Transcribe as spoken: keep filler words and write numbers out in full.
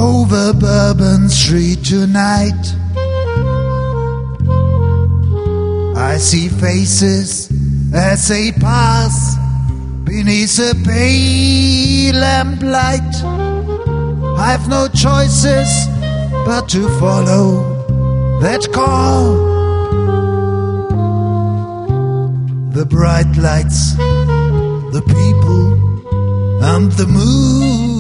over Bourbon Street tonight. I see faces as they pass beneath a pale lamplight. I've no choices but to follow that call. The bright lights, the people, and the moon